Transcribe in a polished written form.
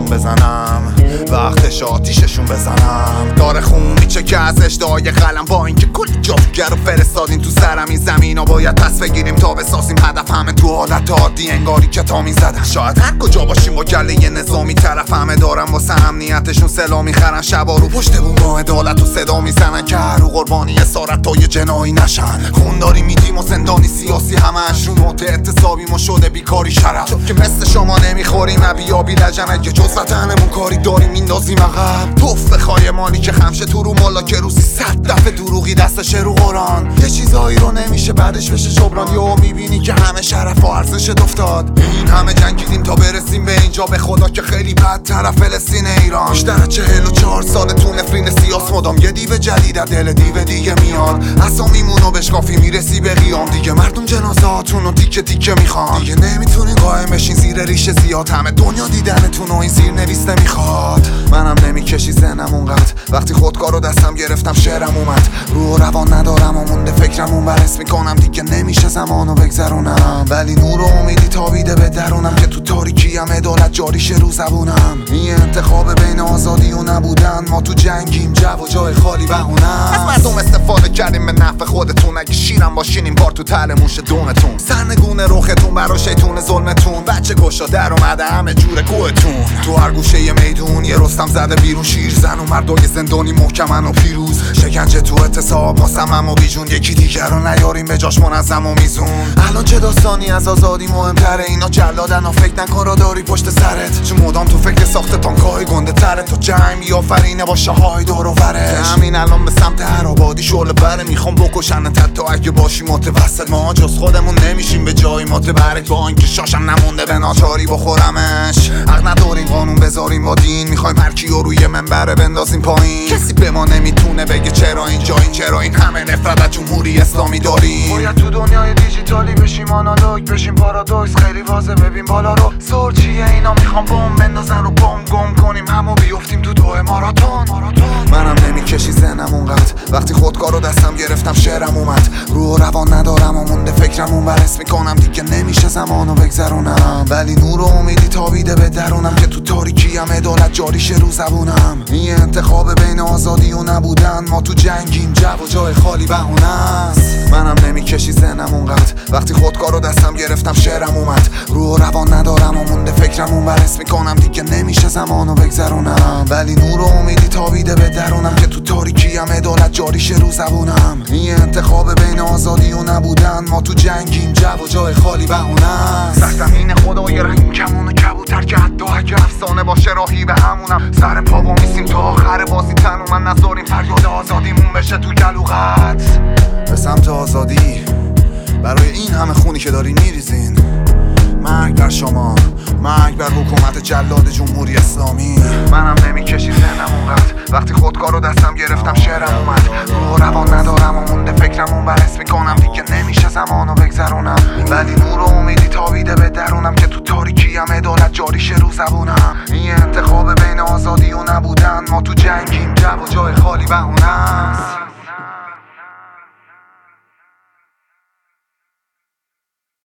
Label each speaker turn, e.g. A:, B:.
A: بزنم، وقتش آتیششون بزنم. داره خون میچه که از اشتهای قلم، با اینکه کلی جادوگر رو فرستادین تو سرم. این زمینا باید پس بگیریم تا بسازیم هدف. همه تو حالت عادی انگاری که تا میزدن. شاید هر کجا باشیم با گله یه نظامی طرف، همه دارن واسه امنیتشون سلاح میخرن. شبا رو پشت بوم عدالت و صدا میزنن که هر قربانی اسارتای جنایی نشن. خون داری میدیم و زندانی سیاسی همش رو نوت اعتصابی ما شده بیکاری شرف. چون که مثل شما نمیخوریم ابیابی لجن، اگه جز وطنمون کاری داریم میندازیم عقب. توف بخوای مالی که خمشه تو رو مالا که روزی 100 دفعه دروغی دستش رو قرآن. یه چیزایی رو نمیشه بعدش بشه جبران. یهو میبینی که همه شرف و ارزش افتاد. این همه جنگیدیم تا برسیم به اینجا، به خدا که خیلی بدتر فلسطین ایران. بیشتر 44 سال تو نفرین سیاس مدام یه دیو جدید دل دیو دیگه میاد. اسامیمونو بشکافی میرسی به قیام. دیگه مردم جنازه‌هاتونو تیکه تیکه میخوان. دیگه نمیتونین قایم بشین زیر ریشه زیاد. همه دنیا دیدنتون و این زیر نویس نمیخواد. منم نمیکشی ذهنم اونقدر، وقتی خودکارو دستم گرفتم شعرم اومد. روح و روان ندارم و مونده فکرم اون برس میکنم. دیگه نمیشه زمانو بگذرونم، ولی نور و امیدی تابیده به درونم که تو تاریکیم عدالت جاریشه رو زبونم. این انتخاب بین آزادی و نبودن، ما تو جنگیم جو و جای خالی بهونه. از مردم استفاده کردیم به نفع خودتون. اگه شیرم باشینیم بار تو تله موش دونتون. سرنگون رختون برا شیطون ظلمتون. بچه گشا در اومده همه جور کوهتون. تو هر گوشه ی میدون یه رستم زده بیرون. شیر زن و مردای زندانی محکمن و پیروز. شکنجه تو اعتصاب مصمم و بیجون. یکی دیگر رو نیاریم به جاش منظم و میزون. الان چه داستانی از آزادی مهمتره؟ اینا جلادن و فکر نکن را داری پشت سرت. چون مدام تو فکر ساخت تانکای گنده تره. تو جنگ میآفرینه با شاهای دور و برش. همین الان به سمت هر آبادی شعله بره. میخوام بکشن تا اگه باشی متوسط. ما جز خودمون نمیشیم به جایی متبرک. با اینکه شاشم نمونده به ناچاری بخورمش. حق نداریم قانون بذاریم با دین. میخوایم هر کیو روی منبره بندازیم پایین. کسی به ما نمیتونه بگه چرا اینجایین. چرا این همه نفرت از جمهوری اسلامی داریم. باید تو دنیای دیجیتالی بشیم آنالوگ بشیم پارادویس. خیلی واضحه ببین بالا رو سر چیه. اینا میخوام بمب بندازن رو بمب گم کنیم همو بیفتیم تو دوه ماراتون. منم نمیکشی ذهنم اونقدر، وقتی خودکارو دستم گرفتم شعرم اومد. روح و روان ندارم و مونده فکرم اون برس میکنم. دیگه نمیشه زمانو بگذرونم، ولی نور و امیدی تابیده به درونم که تو تاریکیم عدالت جاریشه رو زبونم. این انتخاب بین آزادی و نبودن، ما تو جنگیم جو و جای خالی بهونه است. منم نمیکشی ذهنم اونقدر، وقتی خودکارو دستم گرفتم شعرم اومد. روح و روان ندارم و مونده فکرم اون برس میکنم. دیگه نمیشه زمانو بگذرونم، ولی نور و امیدی تابیده به درونم که تو تاریکیم عدالت جاریشه رو زبونم. این انتخاب بین آزادی و نبودن، ما تو جنگیم جو و جای خالی بهونه است. سرزمین خدای رحیم کمون و کبوتر که حتی اگه افسانه باشه راهی به همونم. سر پا و میسیم تا آخر بازی تنومن نذاریم فریاد آزادیمون بشه تو گلوغت. به سمت آزادی برای این همه خونی که داری میریزین. مرگ بر شما، مرگ بر حکومت جلاد جمهوری اسلامی. منم نمیکشی ذهنم اونقدر، وقتی خودکارو دستم گرفتم شعرم اومد. روح و روان ندارم و مونده فکرم اون برس میکنم. دیگه نمیشه زمانو بگذرونم، ولی نور و امیدی تابیده به درونم که تو تاریکیم عدالت جاریشه رو زبونم. این انتخاب بین آزادی و نبودن، ما تو جنگیم جو و جای خالی بهونه است.